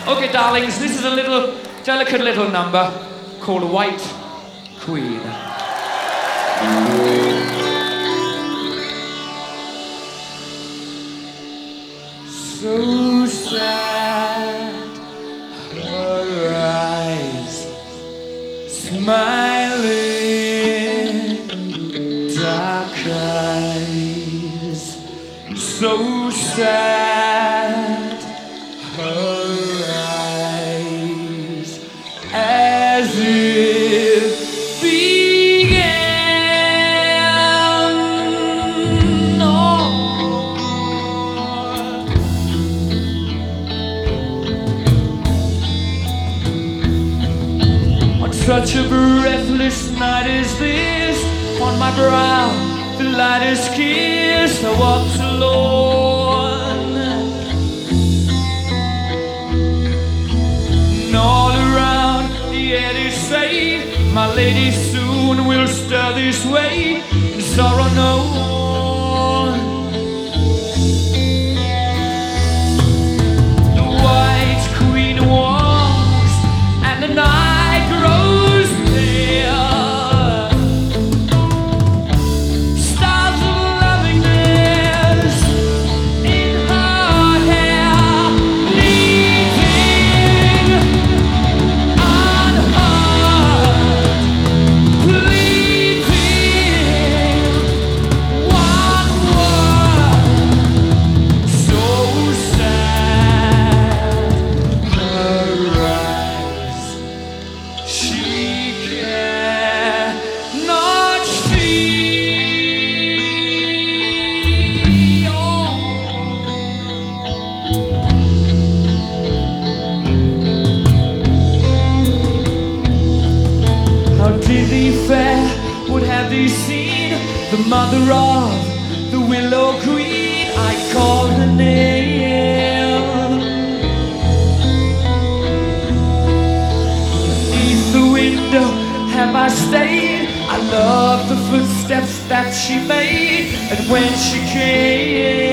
Okay, darlings, this is a little delicate little number called White Queen. So sad, her eyes smiling, dark eyes. So sad, her eyes, as if began. On such a breathless night as this, on my brow the lightest kiss. I walked alone, and all around the air they say, my lady soon will stir this way, and sorrow known. The White Queen walks, and the night grows pale. Stars of lovingness in her hair, leaving unheard, pleading one word. So sad, her eyes, she cannot see. How dizzy fair would have they seen the mother of the Willow Queen? I called her name. Beneath the window have I stayed. I loved the footsteps that she made, and when she came